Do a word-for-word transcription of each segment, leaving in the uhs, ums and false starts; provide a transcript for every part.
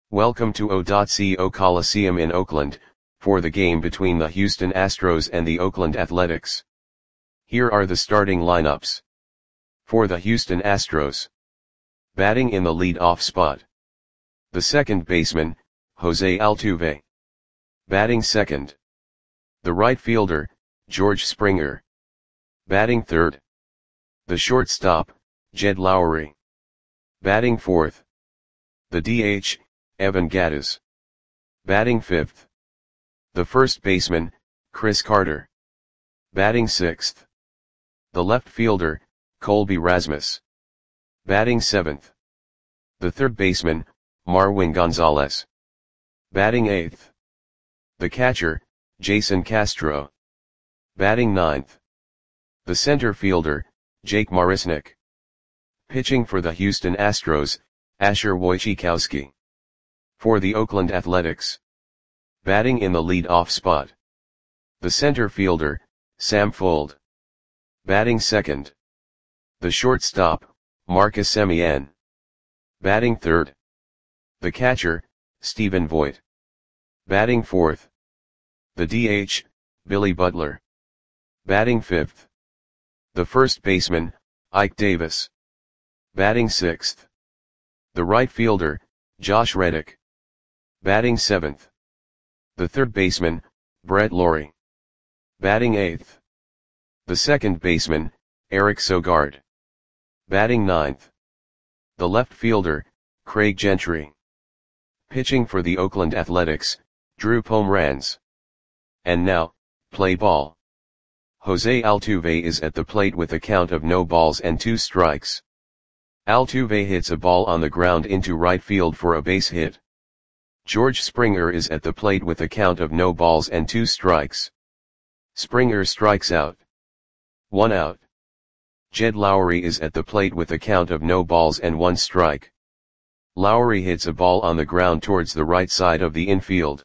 Welcome to O.co Coliseum in Oakland, for the game between the Houston Astros and the Oakland Athletics. Here are the starting lineups. For the Houston Astros. Batting in the lead-off spot. The second baseman, Jose Altuve. Batting second. The right fielder, George Springer. Batting third. The shortstop, Jed Lowrie. Batting fourth. The D H, Evan Gattis. Batting fifth. The first baseman, Chris Carter. Batting sixth. The left fielder, Colby Rasmus. Batting seventh. The third baseman, Marwin Gonzalez. Batting eighth. The catcher, Jason Castro. Batting ninth. The center fielder, Jake Marisnick. Pitching for the Houston Astros, Asher Wojciechowski. For the Oakland Athletics. Batting in the lead-off spot. The center fielder, Sam Fuld. Batting second. The shortstop, Marcus Semien. Batting third. The catcher, Stephen Vogt. Batting fourth. The D H, Billy Butler. Batting fifth. The first baseman, Ike Davis. Batting sixth. The right fielder, Josh Reddick. Batting seventh. The third baseman, Brett Lawrie. Batting eighth. The second baseman, Eric Sogard. Batting ninth. The left fielder, Craig Gentry. Pitching for the Oakland Athletics, Drew Pomeranz. And now, play ball. Jose Altuve is at the plate with a count of no balls and two strikes. Altuve hits a ball on the ground into right field for a base hit. George Springer is at the plate with a count of no balls and two strikes. Springer strikes out. One out. Jed Lowrie is at the plate with a count of no balls and one strike. Lowrie hits a ball on the ground towards the right side of the infield.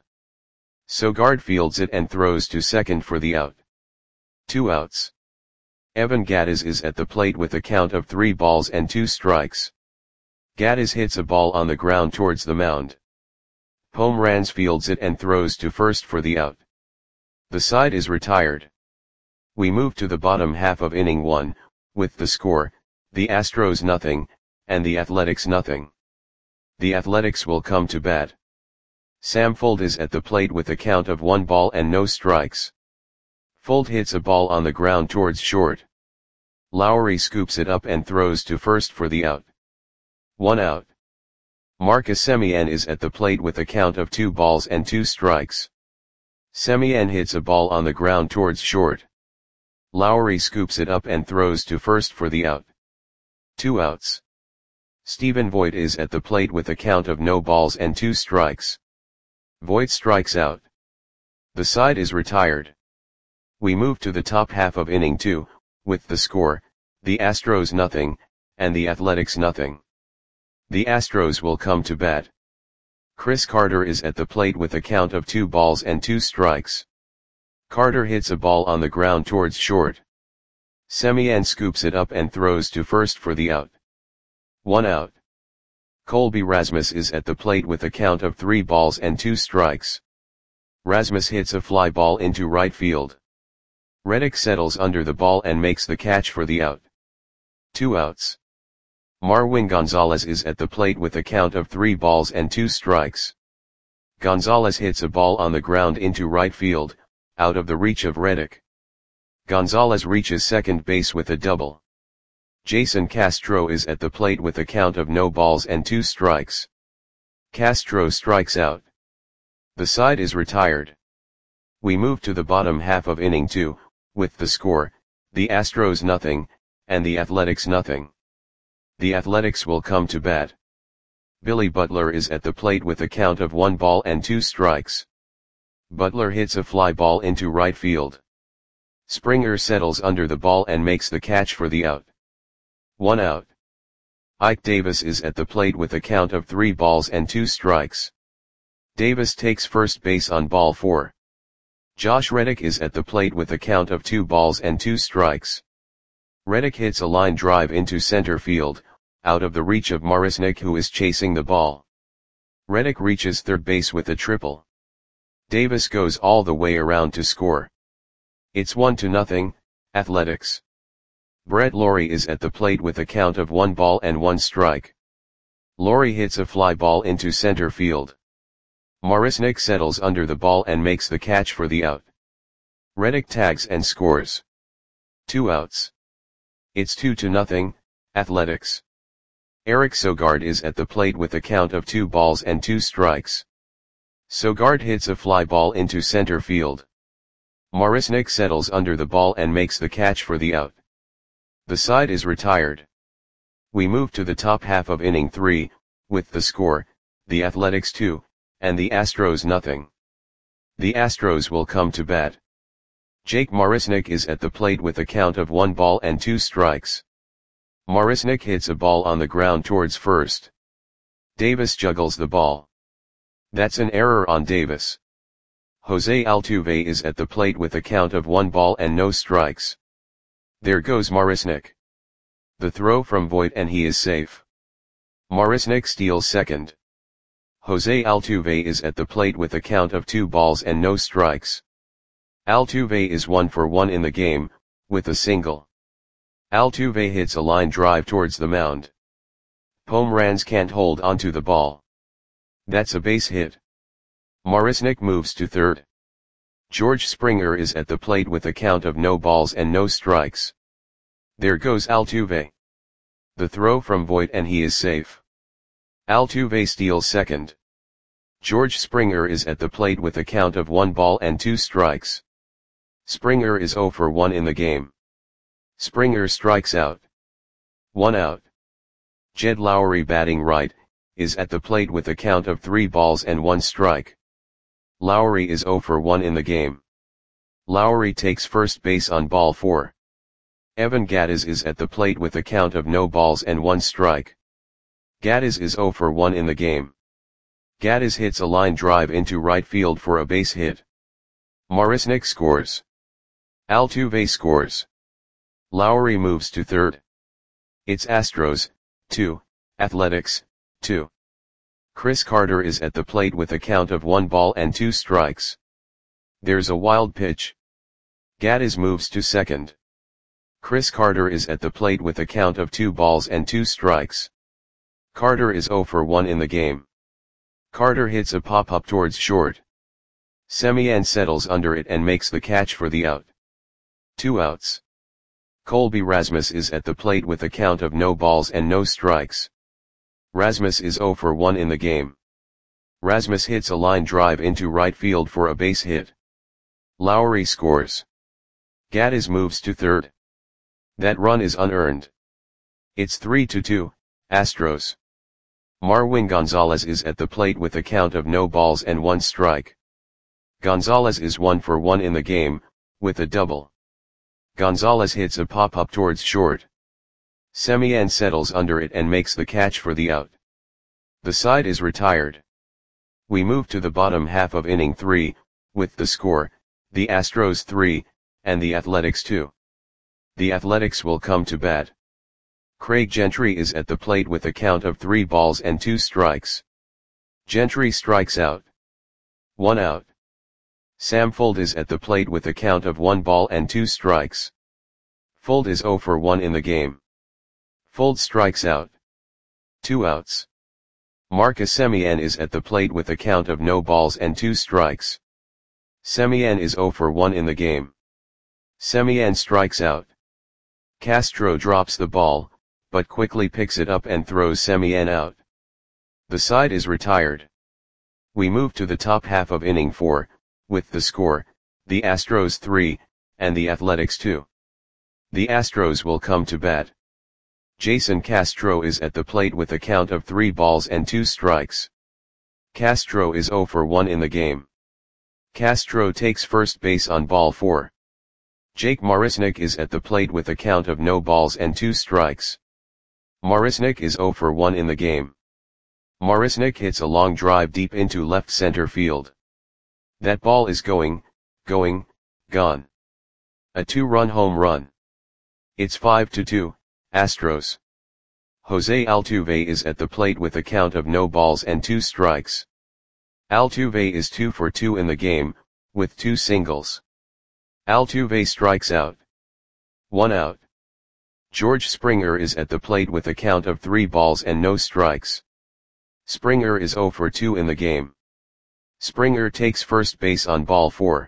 Sogard fields it and throws to second for the out. Two outs. Evan Gattis is at the plate with a count of three balls and two strikes. Gattis hits a ball on the ground towards the mound. Pomeranz fields it and throws to first for the out. The side is retired. We move to the bottom half of inning one, with the score, the Astros nothing, and the Athletics nothing. The Athletics will come to bat. Sam Fuld is at the plate with a count of one ball and no strikes. Fuld hits a ball on the ground towards short. Lowrie scoops it up and throws to first for the out. One out. Marcus Semien is at the plate with a count of two balls and two strikes. Semien hits a ball on the ground towards short. Lowrie scoops it up and throws to first for the out. Two outs. Stephen Vogt is at the plate with a count of no balls and two strikes. Vogt strikes out. The side is retired. We move to the top half of inning two, with the score, the Astros nothing, and the Athletics nothing. The Astros will come to bat. Chris Carter is at the plate with a count of two balls and two strikes. Carter hits a ball on the ground towards short. Semien scoops it up and throws to first for the out. One out. Colby Rasmus is at the plate with a count of three balls and two strikes. Rasmus hits a fly ball into right field. Reddick settles under the ball and makes the catch for the out. Two outs. Marwin Gonzalez is at the plate with a count of three balls and two strikes. Gonzalez hits a ball on the ground into right field, out of the reach of Reddick. Gonzalez reaches second base with a double. Jason Castro is at the plate with a count of no balls and two strikes. Castro strikes out. The side is retired. We move to the bottom half of inning two, with the score, the Astros nothing, and the Athletics nothing. The Athletics will come to bat. Billy Butler is at the plate with a count of one ball and two strikes. Butler hits a fly ball into right field. Springer settles under the ball and makes the catch for the out. One out. Ike Davis is at the plate with a count of three balls and two strikes. Davis takes first base on ball four. Josh Reddick is at the plate with a count of two balls and two strikes. Reddick hits a line drive into center field, out of the reach of Marisnick, who is chasing the ball. Reddick reaches third base with a triple. Davis goes all the way around to score. It's one to nothing, Athletics. Brett Lawrie is at the plate with a count of one ball and one strike. Lawrie hits a fly ball into center field. Marisnick settles under the ball and makes the catch for the out. Reddick tags and scores. Two outs. It's two to nothing, Athletics. Eric Sogard is at the plate with a count of two balls and two strikes. Sogard hits a fly ball into center field. Marisnick settles under the ball and makes the catch for the out. The side is retired. We move to the top half of inning three, with the score, the Athletics two, and the Astros nothing. The Astros will come to bat. Jake Marisnick is at the plate with a count of one ball and two strikes. Marisnick hits a ball on the ground towards first. Davis juggles the ball. That's an error on Davis. Jose Altuve is at the plate with a count of one ball and no strikes. There goes Marisnick. The throw from Voit and he is safe. Marisnick steals second. Jose Altuve is at the plate with a count of two balls and no strikes. Altuve is one for one in the game, with a single. Altuve hits a line drive towards the mound. Pomeranz can't hold onto the ball. That's a base hit. Marisnick moves to third. George Springer is at the plate with a count of no balls and no strikes. There goes Altuve. The throw from Voit and he is safe. Altuve steals second. George Springer is at the plate with a count of one ball and two strikes. Springer is zero for one in the game. Springer strikes out. One out. Jed Lowrie, batting right, is at the plate with a count of three balls and one strike. Lowrie is zero for one in the game. Lowrie takes first base on ball four. Evan Gattis is at the plate with a count of no balls and one strike. Gattis is zero for one in the game. Gattis hits a line drive into right field for a base hit. Marisnick scores. Altuve scores. Lowrie moves to third. It's Astros, two, Athletics, two. Chris Carter is at the plate with a count of one ball and two strikes. There's a wild pitch. Gattis moves to second. Chris Carter is at the plate with a count of two balls and two strikes. Carter is zero for one in the game. Carter hits a pop-up towards short. Semien settles under it and makes the catch for the out. Two outs. Colby Rasmus is at the plate with a count of no balls and no strikes. Rasmus is zero for one in the game. Rasmus hits a line drive into right field for a base hit. Lowrie scores. Gattis moves to third. That run is unearned. It's three to two, Astros. Marwin Gonzalez is at the plate with a count of no balls and one strike. Gonzalez is one for one in the game, with a double. Gonzalez hits a pop-up towards short. Semien settles under it and makes the catch for the out. The side is retired. We move to the bottom half of inning three, with the score, the Astros three, and the Athletics two. The Athletics will come to bat. Craig Gentry is at the plate with a count of three balls and two strikes. Gentry strikes out. One out. Sam Fuld is at the plate with a count of one ball and two strikes. Fuld is zero for one in the game. Fuld strikes out. Two outs. Marcus Semien is at the plate with a count of no balls and two strikes. Semien is zero for one in the game. Semien strikes out. Castro drops the ball, but quickly picks it up and throws Semien out. The side is retired. We move to the top half of inning four, with the score, the Astros three, and the Athletics two. The Astros will come to bat. Jason Castro is at the plate with a count of three balls and two strikes. Castro is zero for one in the game. Castro takes first base on ball four. Jake Marisnick is at the plate with a count of no balls and two strikes. Marisnick is zero for one in the game. Marisnick hits a long drive deep into left center field. That ball is going, going, gone. A two-run home run. It's five to two, Astros. Jose Altuve is at the plate with a count of no balls and two strikes. Altuve is two for two in the game, with two singles. Altuve strikes out. One out. George Springer is at the plate with a count of three balls and no strikes. Springer is zero for two in the game. Springer takes first base on ball four.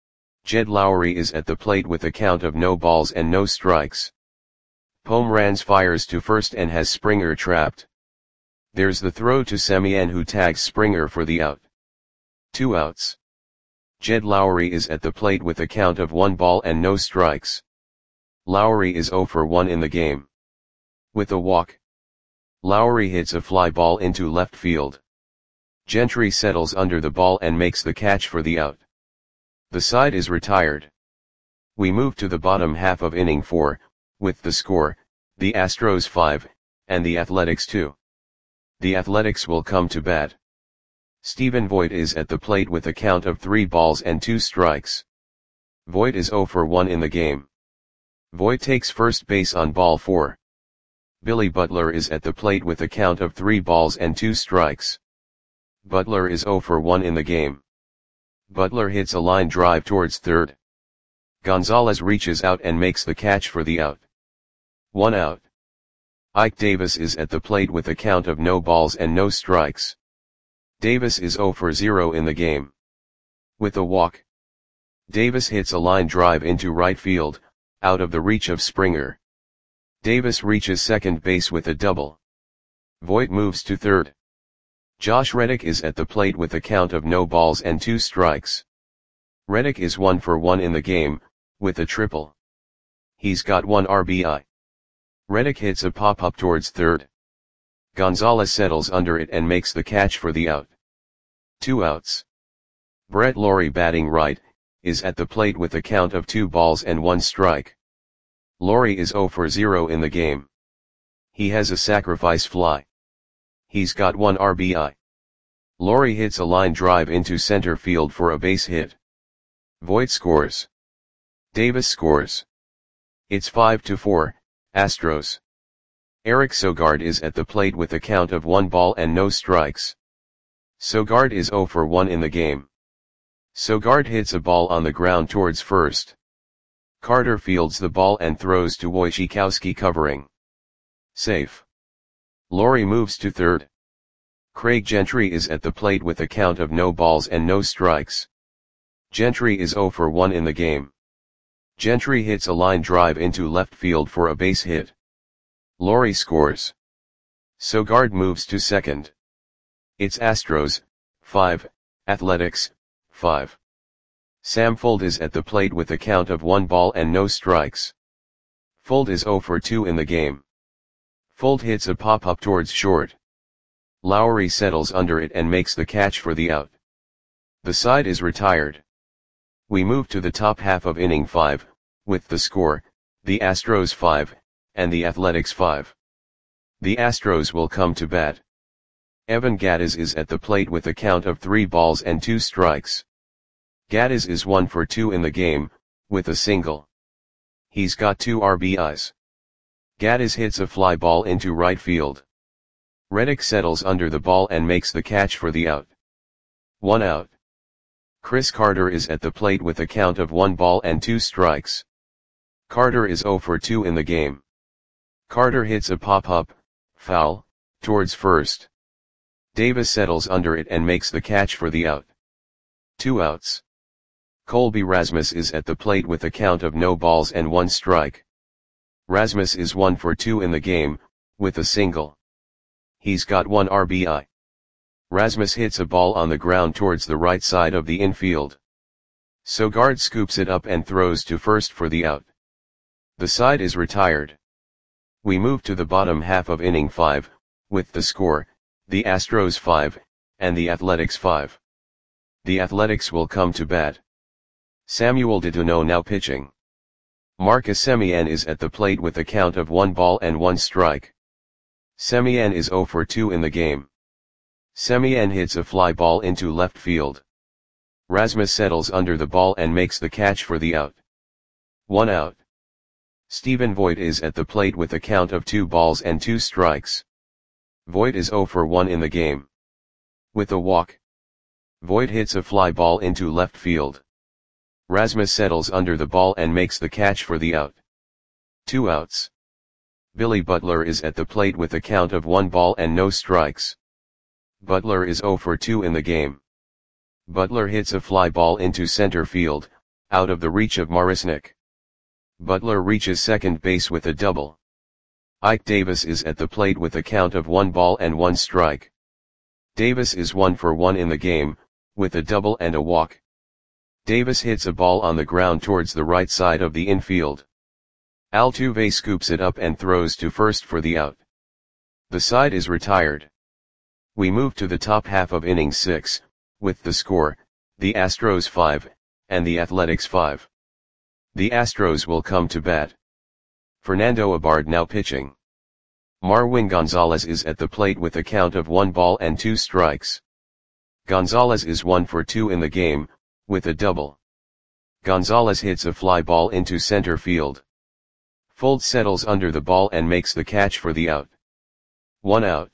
Jed Lowrie is at the plate with a count of no balls and no strikes. Pomeranz fires to first and has Springer trapped. There's the throw to Semien, who tags Springer for the out. Two outs. Jed Lowrie is at the plate with a count of one ball and no strikes. Lowrie is zero for one in the game. With a walk, Lowrie hits a fly ball into left field. Gentry settles under the ball and makes the catch for the out. The side is retired. We move to the bottom half of inning four, with the score, the Astros five, and the Athletics two. The Athletics will come to bat. Stephen Voit is at the plate with a count of three balls and two strikes. Voit is zero for one in the game. Voit takes first base on ball four. Billy Butler is at the plate with a count of three balls and two strikes. Butler is zero for one in the game. Butler hits a line drive towards third. Gonzalez reaches out and makes the catch for the out. One out. Ike Davis is at the plate with a count of no balls and no strikes. Davis is zero for zero in the game. With a walk, Davis hits a line drive into right field, out of the reach of Springer. Davis reaches second base with a double. Voit moves to third. Josh Reddick is at the plate with a count of no balls and two strikes. Reddick is one for one in the game, with a triple. He's got one R B I. Reddick hits a pop-up towards third. Gonzalez settles under it and makes the catch for the out. Two outs. Brett Lawrie, batting right, is at the plate with a count of two balls and one strike. Lawrie is zero for zero in the game. He has a sacrifice fly. He's got one R B I. Lawrie hits a line drive into center field for a base hit. Voit scores. Davis scores. It's five to four, Astros. Eric Sogard is at the plate with a count of one ball and no strikes. Sogard is zero for one in the game. Sogard hits a ball on the ground towards first. Carter fields the ball and throws to Wojciechowski, covering. Safe. Lawrie moves to third. Craig Gentry is at the plate with a count of no balls and no strikes. Gentry is zero for one in the game. Gentry hits a line drive into left field for a base hit. Lawrie scores. Sogard moves to second. It's Astros, five, Athletics, five. Sam Fuld is at the plate with a count of one ball and no strikes. Fuld is zero for two in the game. Fuld hits a pop-up towards short. Lowrie settles under it and makes the catch for the out. The side is retired. We move to the top half of inning five, with the score, the Astros five, and the Athletics five. The Astros will come to bat. Evan Gattis is at the plate with a count of three balls and two strikes. Gattis is one for two in the game, with a single. He's got two R B Is. Gattis hits a fly ball into right field. Reddick settles under the ball and makes the catch for the out. One out. Chris Carter is at the plate with a count of one ball and two strikes. Carter is zero for two in the game. Carter hits a pop-up, foul, towards first. Davis settles under it and makes the catch for the out. Two outs. Colby Rasmus is at the plate with a count of no balls and one strike. Rasmus is one for two in the game, with a single. He's got one R B I. Rasmus hits a ball on the ground towards the right side of the infield. Sogard scoops it up and throws to first for the out. The side is retired. We move to the bottom half of inning five, with the score, the Astros five, and the Athletics five. The Athletics will come to bat. Samuel Dedeaux now pitching. Marcus Semien is at the plate with a count of one ball and one strike. Semien is zero for two in the game. Semien hits a fly ball into left field. Rasmus settles under the ball and makes the catch for the out. One out. Stephen Voigt is at the plate with a count of two balls and two strikes. Voigt is zero for one in the game. With a walk, Voigt hits a fly ball into left field. Rasmus settles under the ball and makes the catch for the out. Two outs. Billy Butler is at the plate with a count of one ball and no strikes. Butler is zero for two in the game. Butler hits a fly ball into center field, out of the reach of Marisnick. Butler reaches second base with a double. Ike Davis is at the plate with a count of one ball and one strike. Davis is one for one in the game, with a double and a walk. Davis hits a ball on the ground towards the right side of the infield. Altuve scoops it up and throws to first for the out. The side is retired. We move to the top half of inning six, with the score, the Astros five, and the Athletics five. The Astros will come to bat. Fernando Abad now pitching. Marwin Gonzalez is at the plate with a count of one ball and two strikes. Gonzalez is one for two in the game, with a double. Gonzalez hits a fly ball into center field. Fold settles under the ball and makes the catch for the out. One out.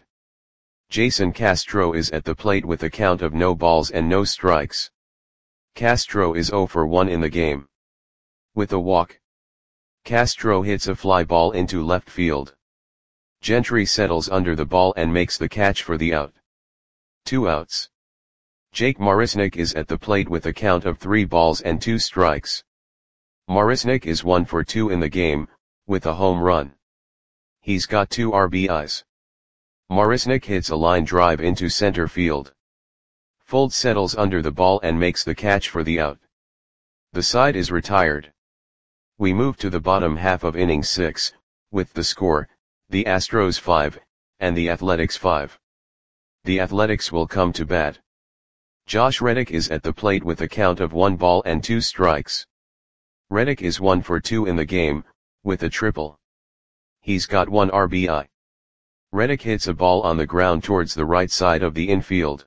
Jason Castro is at the plate with a count of no balls and no strikes. Castro is zero for one in the game. With a walk, Castro hits a fly ball into left field. Gentry settles under the ball and makes the catch for the out. Two outs. Jake Marisnick is at the plate with a count of three balls and two strikes. Marisnick is one for two in the game, with a home run. He's got two R B Is. Marisnick hits a line drive into center field. Fold settles under the ball and makes the catch for the out. The side is retired. We move to the bottom half of inning six, with the score, the Astros five, and the Athletics five. The Athletics will come to bat. Josh Reddick is at the plate with a count of one ball and two strikes. Reddick is one for two in the game, with a triple. He's got one R B I. Reddick hits a ball on the ground towards the right side of the infield.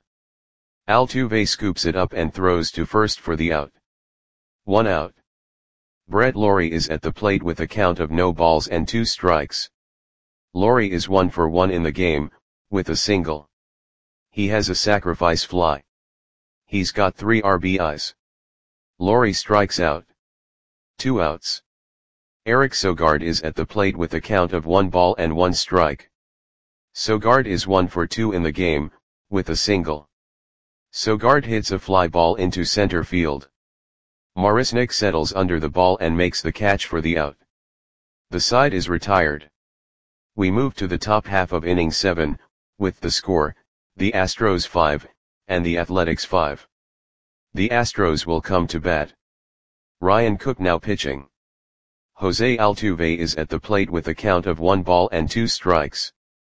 Altuve scoops it up and throws to first for the out. One out. Brett Lawrie is at the plate with a count of no balls and two strikes. Lawrie is one for one in the game, with a single. He has a sacrifice fly. He's got three R B Is. Lawrie strikes out. Two outs. Eric Sogard is at the plate with a count of one ball and one strike. Sogard is one for two in the game, with a single. Sogard hits a fly ball into center field. Marisnick settles under the ball and makes the catch for the out. The side is retired. We move to the top half of inning seven, with the score, the Astros five, and the Athletics five. The Astros will come to bat. Ryan Cook now pitching. Jose Altuve is at the plate with a count of one ball and two strikes.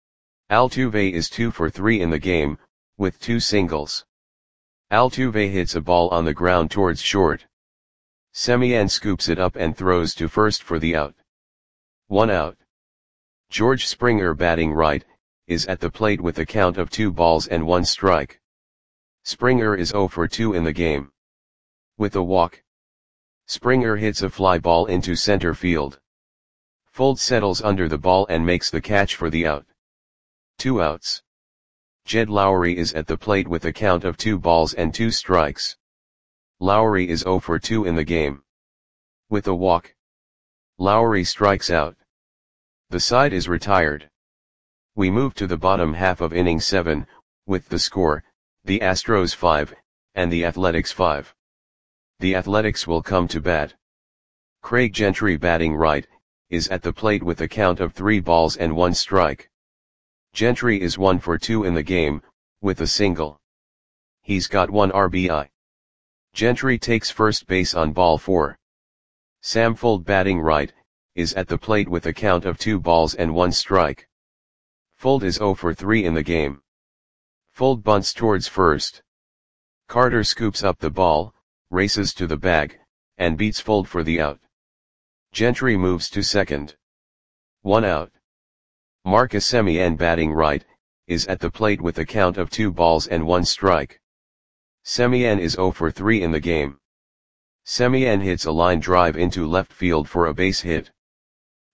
Altuve is two for three in the game, with two singles. Altuve hits a ball on the ground towards short. Semien scoops it up and throws to first for the out. One out. George Springer, batting right, is at the plate with a count of two balls and one strike. Springer is zero for two in the game. With a walk, Springer hits a fly ball into center field. Fold settles under the ball and makes the catch for the out. Two outs. Jed Lowrie is at the plate with a count of two balls and two strikes. Lowrie is zero for two in the game. With a walk, Lowrie strikes out. The side is retired. We move to the bottom half of inning seven, with the score, the Astros five, and the Athletics five. The Athletics will come to bat. Craig Gentry, batting right, is at the plate with a count of three balls and one strike. Gentry is one for two in the game, with a single. He's got one R B I. Gentry takes first base on ball four. Sam Fuld, batting right, is at the plate with a count of two balls and one strike. Fuld is zero for three in the game. Fuld bunts towards first. Carter scoops up the ball, races to the bag, and beats Fuld for the out. Gentry moves to second. One out. Marcus Semien, batting right, is at the plate with a count of two balls and one strike. Semien is zero for three in the game. Semien hits a line drive into left field for a base hit.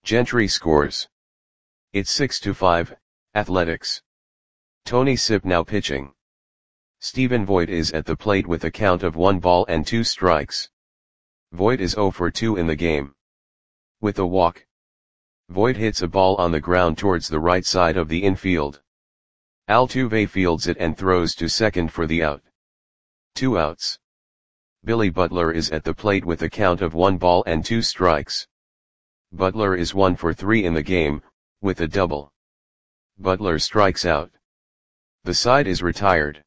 Gentry scores. It's six to five, Athletics. Tony Sipp now pitching. Stephen Voigt is at the plate with a count of one ball and two strikes. Voigt is zero for two in the game. With a walk. Voigt hits a ball on the ground towards the right side of the infield. Altuve fields it and throws to second for the out. Two outs. Billy Butler is at the plate with a count of one ball and two strikes. Butler is one for three in the game, with a double. Butler strikes out. The side is retired.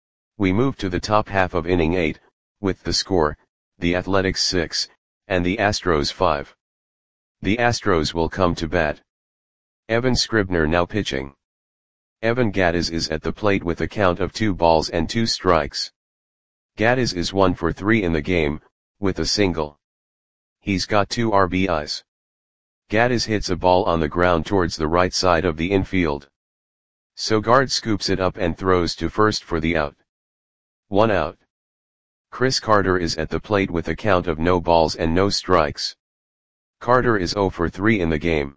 We move to the top half of inning eight, with the score, the Athletics six, and the Astros five. The Astros will come to bat. Evan Scribner now pitching. Evan Gattis is at the plate with a count of two balls and two strikes. Gattis is one for three in the game, with a single. He's got two R B Is. Gattis hits a ball on the ground towards the right side of the infield. Sogard scoops it up and throws to first for the out. One out. Chris Carter is at the plate with a count of no balls and no strikes. Carter is zero for three in the game.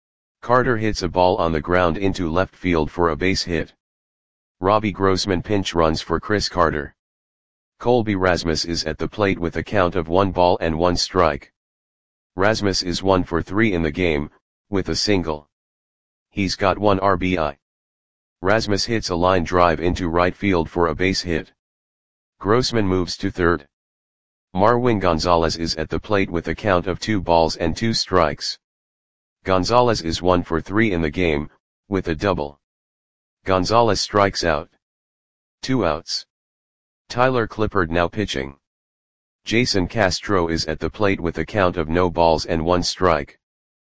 Carter hits a ball on the ground into left field for a base hit. Robbie Grossman pinch runs for Chris Carter. Colby Rasmus is at the plate with a count of one ball and one strike. Rasmus is one for three in the game, with a single. He's got one R B I. Rasmus hits a line drive into right field for a base hit. Grossman moves to third. Marwin Gonzalez is at the plate with a count of two balls and two strikes. Gonzalez is one for three in the game, with a double. Gonzalez strikes out. Two outs. Tyler Clippard now pitching. Jason Castro is at the plate with a count of no balls and one strike.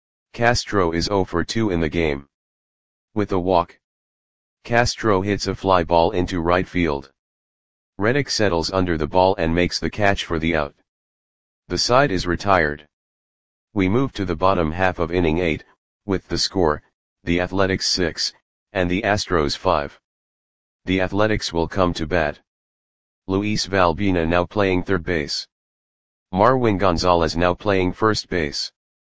Castro is zero for two in the game. With a walk. Castro hits a fly ball into right field. Reddick settles under the ball and makes the catch for the out. The side is retired. We move to the bottom half of inning eight, with the score, the Athletics six, and the Astros five. The Athletics will come to bat. Luis Valbuena now playing third base. Marwin Gonzalez now playing first base.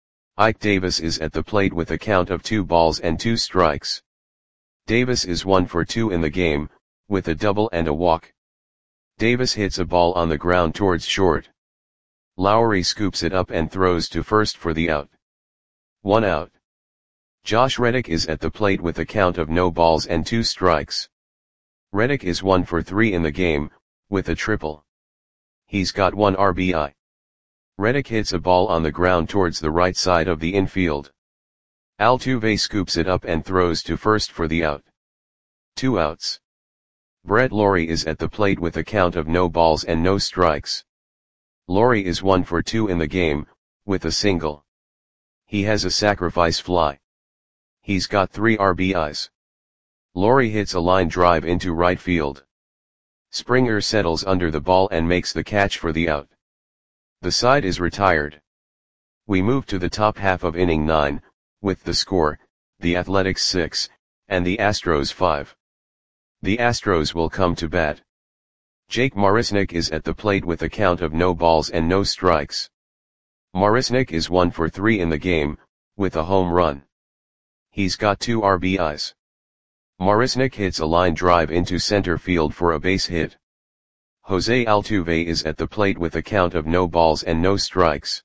Ike Davis is at the plate with a count of two balls and two strikes. Davis is one for two in the game, with a double and a walk. Davis hits a ball on the ground towards short. Lowry scoops it up and throws to first for the out. One out. Josh Reddick is at the plate with a count of no balls and two strikes. Reddick is one for three in the game, with a triple. He's got one R B I. Reddick hits a ball on the ground towards the right side of the infield. Altuve scoops it up and throws to first for the out. Two outs. Brett Lawrie is at the plate with a count of no balls and no strikes. Lawrie is one for two in the game, with a single. He has a sacrifice fly. He's got three R B Is. Lawrie hits a line drive into right field. Springer settles under the ball and makes the catch for the out. The side is retired. We move to the top half of inning nine, with the score, the Athletics six, and the Astros five. The Astros will come to bat. Jake Marisnick is at the plate with a count of no balls and no strikes. Marisnick is one for three in the game, with a home run. He's got two R B Is. Marisnick hits a line drive into center field for a base hit. Jose Altuve is at the plate with a count of no balls and no strikes.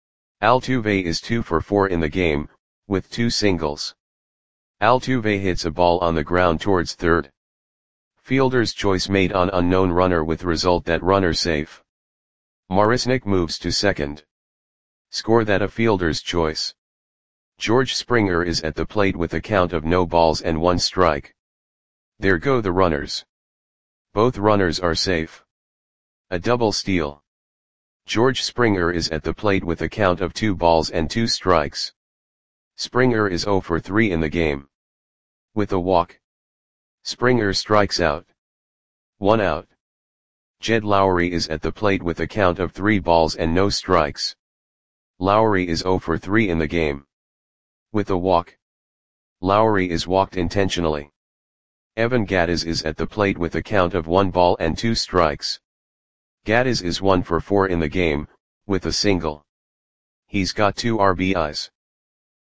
Altuve is two for four in the game, with two singles. Altuve hits a ball on the ground towards third. Fielder's choice made on unknown runner with result that runner safe. Marisnick moves to second. Score that a fielder's choice. George Springer is at the plate with a count of no balls and one strike. There go the runners. Both runners are safe. A double steal. George Springer is at the plate with a count of two balls and two strikes. Springer is zero for three in the game. With a walk. Springer strikes out. One out. Jed Lowrie is at the plate with a count of three balls and no strikes. Lowrie is zero for three in the game. With a walk. Lowrie is walked intentionally. Evan Gattis is at the plate with a count of one ball and two strikes. Gattis is one for four in the game, with a single. He's got two R B Is.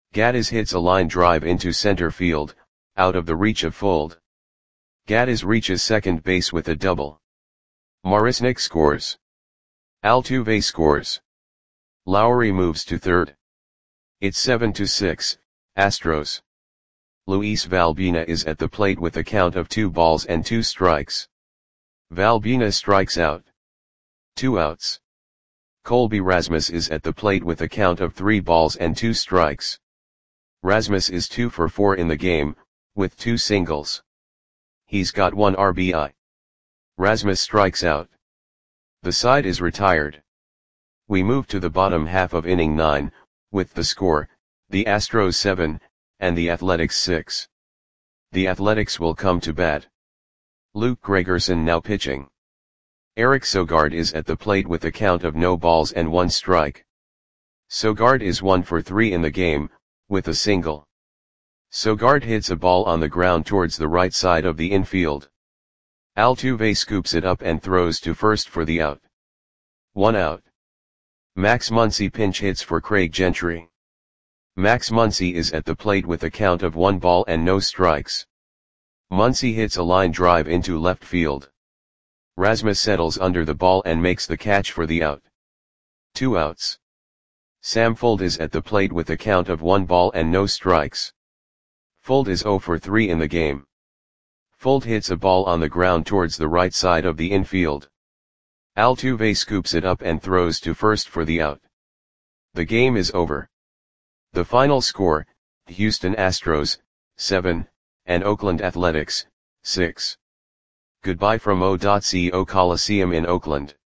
Gaddis hits a line drive into center field, out of the reach of Fuld. Gaddis reaches second base with a double. Marisnick scores. Altuve scores. Lowry moves to third. It's seven to six, Astros. Luis Valbuena is at the plate with a count of two balls and two strikes. Valbuena strikes out. Two outs. Colby Rasmus is at the plate with a count of three balls and two strikes. Rasmus is two for four in the game, with two singles. He's got one R B I. Rasmus strikes out. The side is retired. We move to the bottom half of inning nine, with the score, the Astros seven, and the Athletics six. The Athletics will come to bat. Luke Gregerson now pitching. Eric Sogard is at the plate with a count of no balls and one strike. Sogard is one for three in the game, with a single. Sogard hits a ball on the ground towards the right side of the infield. Altuve scoops it up and throws to first for the out. One out. Max Muncy pinch hits for Craig Gentry. Max Muncy is at the plate with a count of one ball and no strikes. Muncy hits a line drive into left field. Rasmus settles under the ball and makes the catch for the out. Two outs. Sam Fuld is at the plate with a count of one ball and no strikes. Fuld is zero for three in the game. Fuld hits a ball on the ground towards the right side of the infield. Altuve scoops it up and throws to first for the out. The game is over. The final score, Houston Astros, seven, and Oakland Athletics, six. Goodbye from O.C O Coliseum in Oakland.